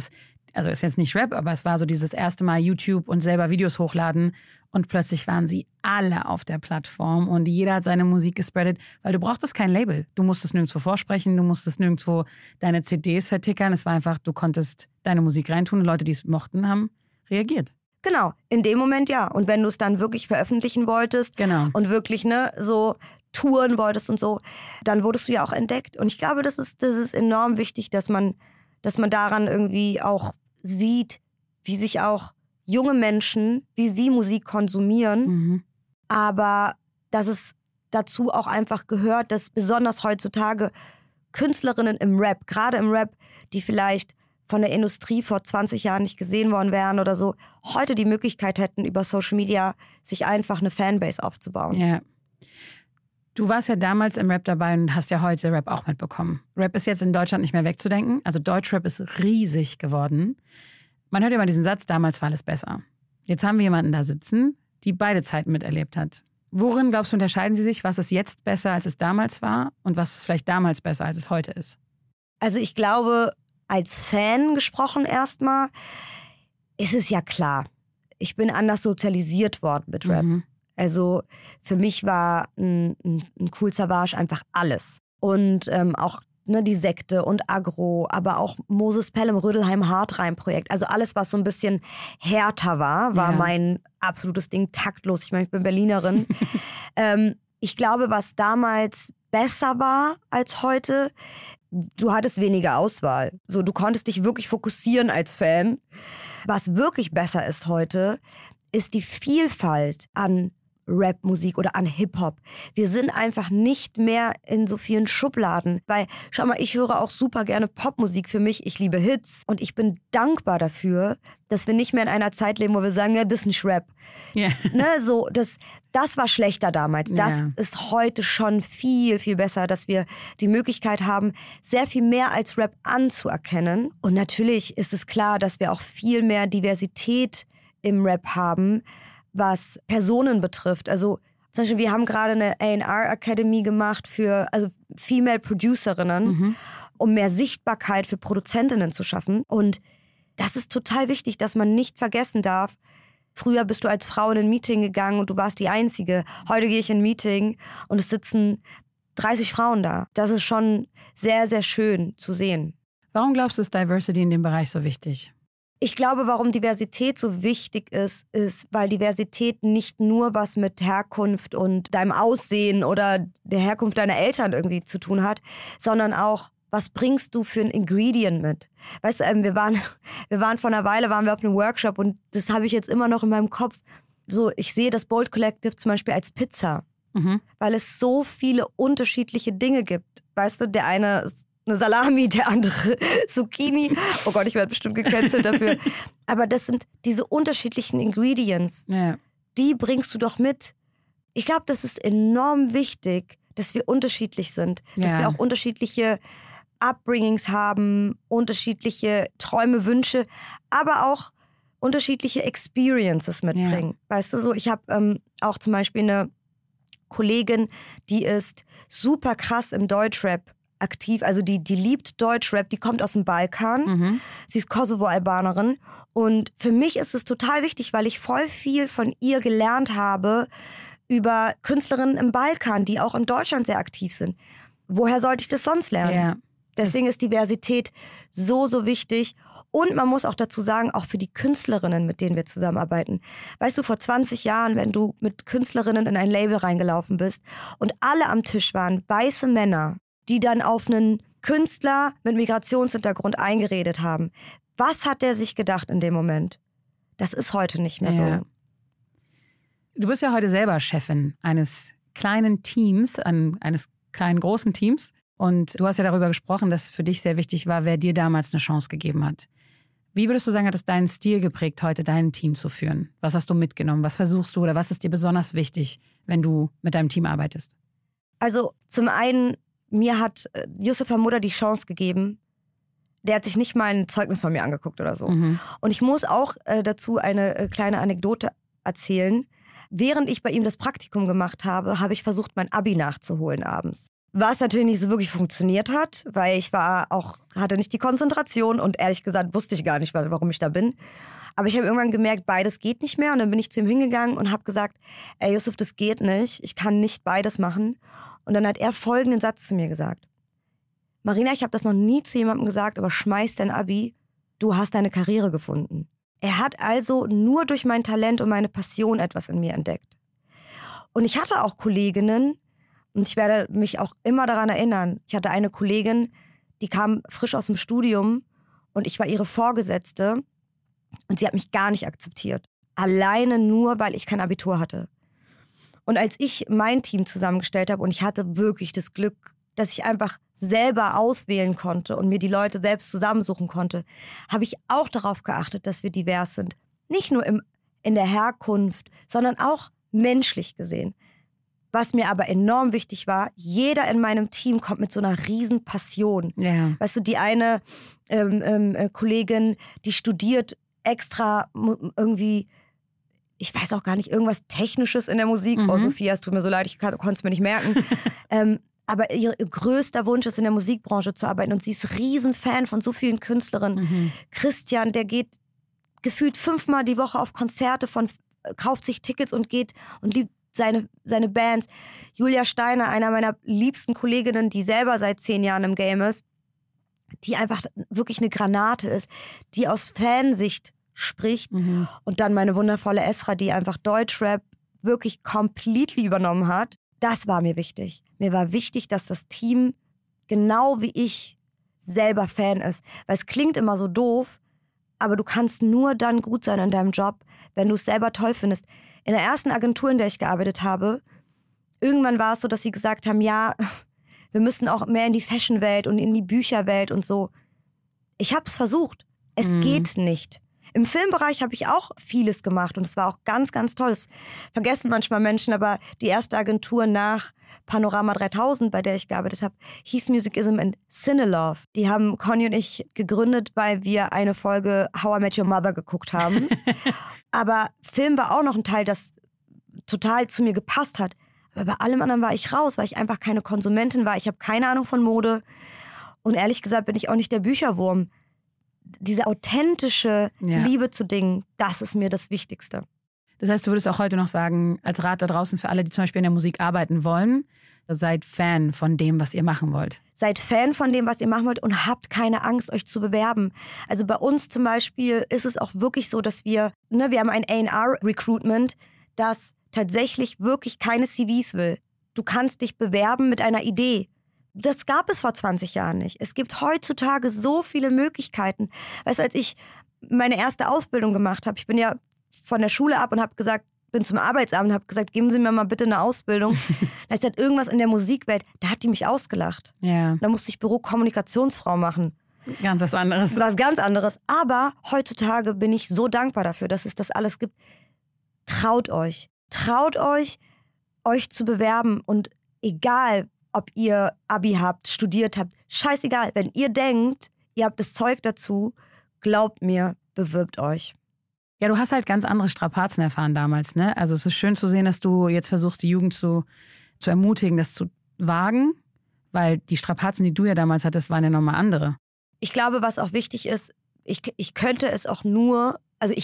also ist jetzt nicht Rap, aber es war so dieses erste Mal YouTube und selber Videos hochladen und plötzlich waren sie alle auf der Plattform und jeder hat seine Musik gespreadet, weil du brauchtest kein Label. Du musstest nirgendwo vorsprechen, du musstest nirgendwo deine CDs vertickern. Es war einfach, du konntest deine Musik reintun und Leute, die es mochten, haben reagiert. Genau, in dem Moment ja. Und wenn du es dann wirklich veröffentlichen wolltest und wirklich so touren wolltest und so, dann wurdest du ja auch entdeckt. Und ich glaube, das ist enorm wichtig, dass man daran irgendwie auch sieht, wie sich auch junge Menschen, wie sie Musik konsumieren, aber dass es dazu auch einfach gehört, dass besonders heutzutage Künstlerinnen im Rap, gerade im Rap, die vielleicht von der Industrie vor 20 Jahren nicht gesehen worden wären oder so, heute die Möglichkeit hätten, über Social Media sich einfach eine Fanbase aufzubauen. Ja. Du warst ja damals im Rap dabei und hast ja heute Rap auch mitbekommen. Rap ist jetzt in Deutschland nicht mehr wegzudenken. Also Deutschrap ist riesig geworden. Man hört immer diesen Satz, damals war alles besser. Jetzt haben wir jemanden da sitzen, die beide Zeiten miterlebt hat. Worin, glaubst du, unterscheiden sie sich? Was ist jetzt besser, als es damals war? Und was ist vielleicht damals besser, als es heute ist? Also ich glaube, als Fan gesprochen erstmal, ist es ja klar. Ich bin anders sozialisiert worden mit Rap. Also für mich war ein Kool Savas einfach alles. Und auch die Sekte und Agro, aber auch Moses Pelham, Rödelheim Hartreim-Projekt. Also alles, was so ein bisschen härter war mein absolutes Ding, taktlos. Ich meine, ich bin Berlinerin. Ich glaube, was damals besser war als heute, du hattest weniger Auswahl. So, du konntest dich wirklich fokussieren als Fan. Was wirklich besser ist heute, ist die Vielfalt an Rap-Musik oder an Hip-Hop. Wir sind einfach nicht mehr in so vielen Schubladen. Weil, schau mal, ich höre auch super gerne Popmusik für mich. Ich liebe Hits. Und ich bin dankbar dafür, dass wir nicht mehr in einer Zeit leben, wo wir sagen, ja, das ist nicht Rap. Yeah. So, das war schlechter damals. Das ist heute schon viel, viel besser, dass wir die Möglichkeit haben, sehr viel mehr als Rap anzuerkennen. Und natürlich ist es klar, dass wir auch viel mehr Diversität im Rap haben, was Personen betrifft. Also zum Beispiel, wir haben gerade eine A&R Academy gemacht für Female Producerinnen, um mehr Sichtbarkeit für Produzentinnen zu schaffen. Und das ist total wichtig, dass man nicht vergessen darf, früher bist du als Frau in ein Meeting gegangen und du warst die Einzige. Heute gehe ich in ein Meeting und es sitzen 30 Frauen da. Das ist schon sehr, sehr schön zu sehen. Warum glaubst du, ist Diversity in dem Bereich so wichtig? Ich glaube, warum Diversität so wichtig ist, weil Diversität nicht nur was mit Herkunft und deinem Aussehen oder der Herkunft deiner Eltern irgendwie zu tun hat, sondern auch, was bringst du für ein Ingredient mit? Weißt du, wir waren vor einer Weile, waren wir auf einem Workshop und das habe ich jetzt immer noch in meinem Kopf. So, ich sehe das Bold Collective zum Beispiel als Pizza, weil es so viele unterschiedliche Dinge gibt. Weißt du, der eine ist eine Salami, der andere Zucchini. Oh Gott, ich werde bestimmt gecancelt dafür. Aber das sind diese unterschiedlichen Ingredients. Ja. Die bringst du doch mit. Ich glaube, das ist enorm wichtig, dass wir unterschiedlich sind. Dass wir auch unterschiedliche Upbringings haben, unterschiedliche Träume, Wünsche, aber auch unterschiedliche Experiences mitbringen. Ja. Weißt du, so ich habe auch zum Beispiel eine Kollegin, die ist super krass im Deutschrap aktiv, also die liebt Deutschrap, die kommt aus dem Balkan, sie ist Kosovo-Albanerin und für mich ist es total wichtig, weil ich voll viel von ihr gelernt habe über Künstlerinnen im Balkan, die auch in Deutschland sehr aktiv sind. Woher sollte ich das sonst lernen? Yeah. Deswegen ist Diversität so, so wichtig und man muss auch dazu sagen, auch für die Künstlerinnen, mit denen wir zusammenarbeiten. Weißt du, vor 20 Jahren, wenn du mit Künstlerinnen in ein Label reingelaufen bist und alle am Tisch waren weiße Männer, die dann auf einen Künstler mit Migrationshintergrund eingeredet haben. Was hat der sich gedacht in dem Moment? Das ist heute nicht mehr so. Du bist ja heute selber Chefin eines kleinen Teams, eines kleinen großen Teams. Und du hast ja darüber gesprochen, dass für dich sehr wichtig war, wer dir damals eine Chance gegeben hat. Wie würdest du sagen, hat es deinen Stil geprägt, heute dein Team zu führen? Was hast du mitgenommen? Was versuchst du oder was ist dir besonders wichtig, wenn du mit deinem Team arbeitest? Also zum einen, mir hat Yusuf Hamouda die Chance gegeben, der hat sich nicht mal ein Zeugnis von mir angeguckt oder so. Und ich muss auch dazu eine kleine Anekdote erzählen. Während ich bei ihm das Praktikum gemacht habe, habe ich versucht, mein Abi nachzuholen abends. Was natürlich nicht so wirklich funktioniert hat, weil ich hatte nicht die Konzentration und ehrlich gesagt wusste ich gar nicht, warum ich da bin. Aber ich habe irgendwann gemerkt, beides geht nicht mehr und dann bin ich zu ihm hingegangen und habe gesagt, ey Yusuf, das geht nicht, ich kann nicht beides machen. Und dann hat er folgenden Satz zu mir gesagt. Marina, ich habe das noch nie zu jemandem gesagt, aber schmeiß dein Abi, du hast deine Karriere gefunden. Er hat also nur durch mein Talent und meine Passion etwas in mir entdeckt. Und ich hatte auch Kolleginnen, und ich werde mich auch immer daran erinnern, ich hatte eine Kollegin, die kam frisch aus dem Studium und ich war ihre Vorgesetzte und sie hat mich gar nicht akzeptiert. Alleine nur, weil ich kein Abitur hatte. Und als ich mein Team zusammengestellt habe und ich hatte wirklich das Glück, dass ich einfach selber auswählen konnte und mir die Leute selbst zusammensuchen konnte, habe ich auch darauf geachtet, dass wir divers sind. Nicht nur in der Herkunft, sondern auch menschlich gesehen. Was mir aber enorm wichtig war, jeder in meinem Team kommt mit so einer riesen Passion. Ja. Weißt du, die eine Kollegin, die studiert extra irgendwie, ich weiß auch gar nicht, irgendwas Technisches in der Musik. Oh, Sophia, es tut mir so leid, ich konnte es mir nicht merken. Aber ihr größter Wunsch ist, in der Musikbranche zu arbeiten. Und sie ist Riesenfan von so vielen Künstlerinnen. Christian, der geht gefühlt 5-mal die Woche auf Konzerte, kauft sich Tickets und geht und liebt seine Bands. Julia Steiner, einer meiner liebsten Kolleginnen, die selber seit 10 Jahren im Game ist, die einfach wirklich eine Granate ist, die aus Fansicht spricht. Und dann meine wundervolle Esra, die einfach Deutschrap wirklich completely übernommen hat. Das war mir wichtig. Mir war wichtig, dass das Team genau wie ich selber Fan ist. Weil es klingt immer so doof, aber du kannst nur dann gut sein in deinem Job, wenn du es selber toll findest. In der ersten Agentur, in der ich gearbeitet habe, irgendwann war es so, dass sie gesagt haben, ja, wir müssen auch mehr in die Fashion-Welt und in die Bücherwelt und so. Ich habe es versucht. Es geht nicht. Im Filmbereich habe ich auch vieles gemacht und es war auch ganz, ganz toll. Das vergessen manchmal Menschen, aber die erste Agentur nach Panorama 3000, bei der ich gearbeitet habe, hieß Musicism and Cinelove. Die haben Conny und ich gegründet, weil wir eine Folge How I Met Your Mother geguckt haben. Aber Film war auch noch ein Teil, das total zu mir gepasst hat. Aber bei allem anderen war ich raus, weil ich einfach keine Konsumentin war. Ich habe keine Ahnung von Mode. Und ehrlich gesagt bin ich auch nicht der Bücherwurm. Diese authentische Liebe zu Dingen, das ist mir das Wichtigste. Das heißt, du würdest auch heute noch sagen, als Rat da draußen für alle, die zum Beispiel in der Musik arbeiten wollen, seid Fan von dem, was ihr machen wollt. Seid Fan von dem, was ihr machen wollt und habt keine Angst, euch zu bewerben. Also bei uns zum Beispiel ist es auch wirklich so, dass wir haben ein A&R-Recruitment, das tatsächlich wirklich keine CVs will. Du kannst dich bewerben mit einer Idee. Das gab es vor 20 Jahren nicht. Es gibt heutzutage so viele Möglichkeiten. Weißt du, als ich meine erste Ausbildung gemacht habe, ich bin ja von der Schule ab und habe gesagt, bin zum Arbeitsamt und habe gesagt, geben Sie mir mal bitte eine Ausbildung. Da ist halt irgendwas in der Musikwelt, da hat die mich ausgelacht. Ja. Da musste ich Bürokommunikationsfrau machen. Ganz was anderes. Was ganz anderes. Aber heutzutage bin ich so dankbar dafür, dass es das alles gibt. Traut euch. Traut euch, euch zu bewerben. Und egal, ob ihr Abi habt, studiert habt, scheißegal. Wenn ihr denkt, ihr habt das Zeug dazu, glaubt mir, bewirbt euch. Ja, du hast halt ganz andere Strapazen erfahren damals, ne? Also es ist schön zu sehen, dass du jetzt versuchst, die Jugend zu ermutigen, das zu wagen, weil die Strapazen, die du ja damals hattest, waren ja nochmal andere. Ich glaube, was auch wichtig ist, ich kann es auch nur,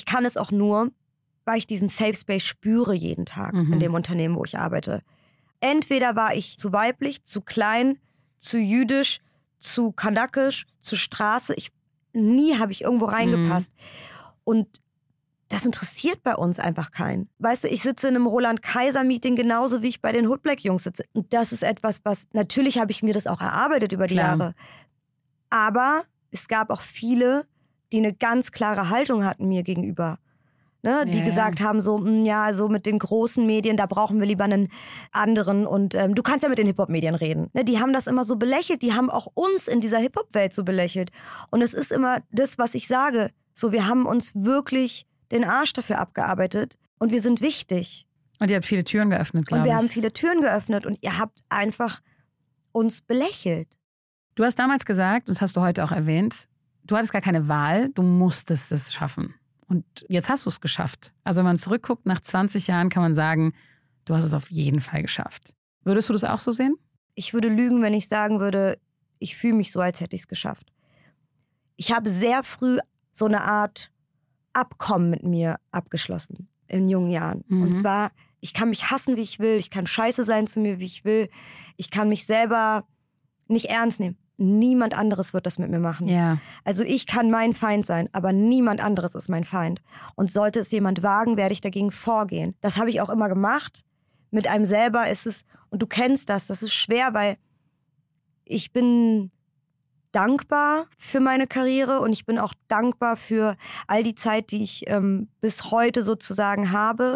weil ich diesen Safe Space spüre jeden Tag in dem Unternehmen, wo ich arbeite. Entweder war ich zu weiblich, zu klein, zu jüdisch, zu kanakisch, zu Straße. Nie habe ich irgendwo reingepasst. Und das interessiert bei uns einfach keinen. Weißt du, ich sitze in einem Roland-Kaiser-Meeting genauso, wie ich bei den Hood Black-Jungs sitze. Und das ist etwas, natürlich habe ich mir das auch erarbeitet über die Jahre. Aber es gab auch viele, die eine ganz klare Haltung hatten mir gegenüber. Ne, die gesagt haben, so mit den großen Medien, da brauchen wir lieber einen anderen und du kannst ja mit den Hip-Hop-Medien reden. Ne, die haben das immer so belächelt, die haben auch uns in dieser Hip-Hop-Welt so belächelt. Und es ist immer das, was ich sage, so wir haben uns wirklich den Arsch dafür abgearbeitet und wir sind wichtig. Und ihr habt viele Türen geöffnet, glaube ich. Und wir haben viele Türen geöffnet und ihr habt einfach uns belächelt. Du hast damals gesagt, das hast du heute auch erwähnt, du hattest gar keine Wahl, du musstest es schaffen. Und jetzt hast du es geschafft. Also wenn man zurückguckt, nach 20 Jahren kann man sagen, du hast es auf jeden Fall geschafft. Würdest du das auch so sehen? ich würde lügen, wenn ich sagen würde, ich fühle mich so, als hätte ich es geschafft. Ich habe sehr früh so eine Art Abkommen mit mir abgeschlossen in jungen Jahren. Und zwar, ich kann mich hassen, wie ich will, ich kann scheiße sein zu mir, wie ich will, ich kann mich selber nicht ernst nehmen. Niemand anderes wird das mit mir machen. Ja. Also ich kann mein Feind sein, aber niemand anderes ist mein Feind. Und sollte es jemand wagen, werde ich dagegen vorgehen. Das habe ich auch immer gemacht. Mit einem selber ist es, und du kennst das ist schwer, weil ich bin dankbar für meine Karriere und ich bin auch dankbar für all die Zeit, die ich bis heute sozusagen habe.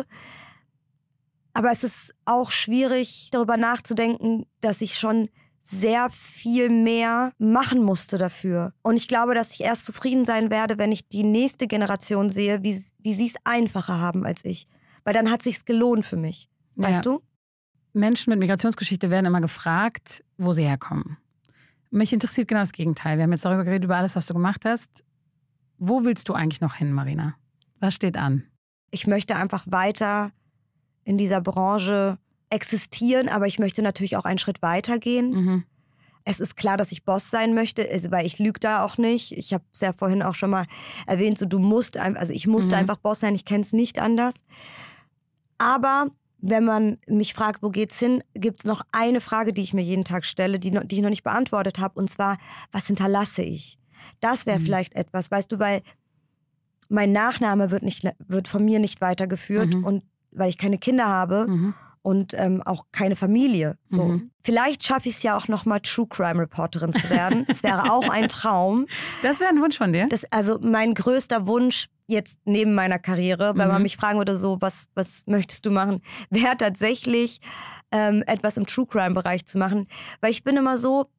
Aber es ist auch schwierig, darüber nachzudenken, dass ich schon sehr viel mehr machen musste dafür. Und ich glaube, dass ich erst zufrieden sein werde, wenn ich die nächste Generation sehe, wie sie es einfacher haben als ich. Weil dann hat es sich gelohnt für mich. Weißt du? Menschen mit Migrationsgeschichte werden immer gefragt, wo sie herkommen. Mich interessiert genau das Gegenteil. Wir haben jetzt darüber geredet, über alles, was du gemacht hast. Wo willst du eigentlich noch hin, Marina? Was steht an? Ich möchte einfach weiter in dieser Branche existieren, aber ich möchte natürlich auch einen Schritt weiter gehen. Es ist klar, dass ich Boss sein möchte, weil ich lüge da auch nicht. Ich habe es ja vorhin auch schon mal erwähnt, so ich musste einfach Boss sein, ich kenne es nicht anders. Aber wenn man mich fragt, wo geht's hin, gibt es noch eine Frage, die ich mir jeden Tag stelle, die ich noch nicht beantwortet habe, und zwar, was hinterlasse ich? Das wäre vielleicht etwas, weißt du, weil mein Nachname wird von mir nicht weitergeführt und weil ich keine Kinder habe und auch keine Familie. So. Vielleicht schaffe ich es ja auch nochmal True Crime Reporterin zu werden. Das wäre auch ein Traum. Das wäre ein Wunsch von dir? Also mein größter Wunsch jetzt neben meiner Karriere, wenn man mich fragen würde, so was möchtest du machen, wäre tatsächlich etwas im True Crime Bereich zu machen. Weil ich bin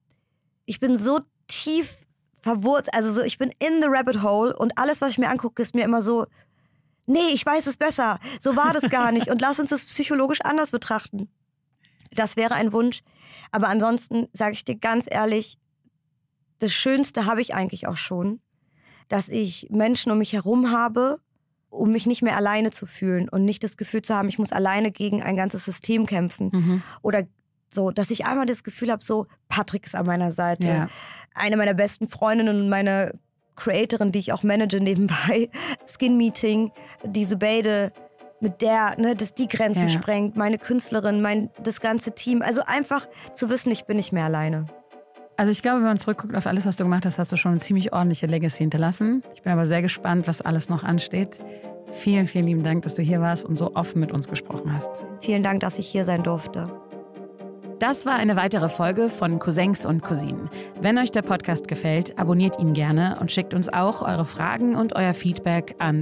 so tief verwurzelt, also so, ich bin in the rabbit hole und alles, was ich mir angucke, ist mir immer so, nee, ich weiß es besser, so war das gar nicht und lass uns das psychologisch anders betrachten. Das wäre ein Wunsch. Aber ansonsten sage ich dir ganz ehrlich, das Schönste habe ich eigentlich auch schon, dass ich Menschen um mich herum habe, um mich nicht mehr alleine zu fühlen und nicht das Gefühl zu haben, ich muss alleine gegen ein ganzes System kämpfen. Oder so, dass ich einmal das Gefühl habe, so, Patrick ist an meiner Seite. Ja. Eine meiner besten Freundinnen und meine Creatorin, die ich auch manage nebenbei, Skin Meeting, die Zubeide, mit der, dass die Grenzen sprengt, meine Künstlerin, das ganze Team. Also einfach zu wissen, ich bin nicht mehr alleine. Also ich glaube, wenn man zurückguckt auf alles, was du gemacht hast, hast du schon eine ziemlich ordentliche Legacy hinterlassen. Ich bin aber sehr gespannt, was alles noch ansteht. Vielen, vielen lieben Dank, dass du hier warst und so offen mit uns gesprochen hast. Vielen Dank, dass ich hier sein durfte. Das war eine weitere Folge von Cousins und Cousinen. Wenn euch der Podcast gefällt, abonniert ihn gerne und schickt uns auch eure Fragen und euer Feedback an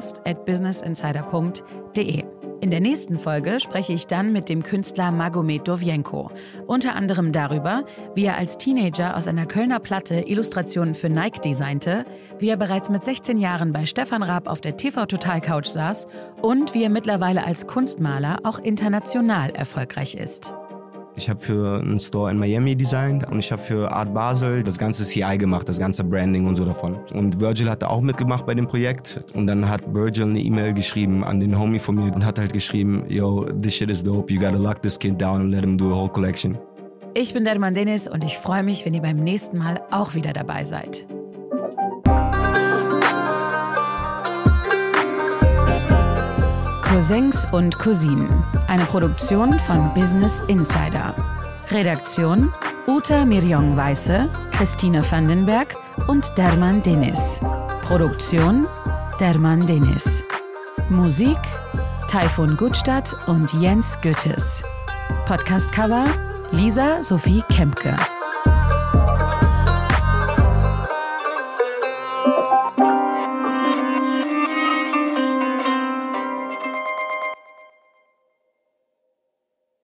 podcast@businessinsider.de. In der nächsten Folge spreche ich dann mit dem Künstler Magomed Dovjenko. Unter anderem darüber, wie er als Teenager aus einer Kölner Platte Illustrationen für Nike designte, wie er bereits mit 16 Jahren bei Stefan Raab auf der TV-Total-Couch saß und wie er mittlerweile als Kunstmaler auch international erfolgreich ist. Ich habe für einen Store in Miami designt und ich habe für Art Basel das ganze CI gemacht, das ganze Branding und so davon. Und Virgil hat da auch mitgemacht bei dem Projekt. Und dann hat Virgil eine E-Mail geschrieben an den Homie von mir und hat halt geschrieben, yo, this shit is dope, you gotta lock this kid down and let him do a whole collection. Ich bin Derman Deniz und ich freue mich, wenn ihr beim nächsten Mal auch wieder dabei seid. Cousins und Cousinen, eine Produktion von Business Insider. Redaktion Uta Mirjong-Weiße, Christine Vandenberg und Derman Deniz. Produktion Derman Deniz. Musik Taifun Gutstadt und Jens Goethes. Podcast-Cover Lisa Sophie Kempke.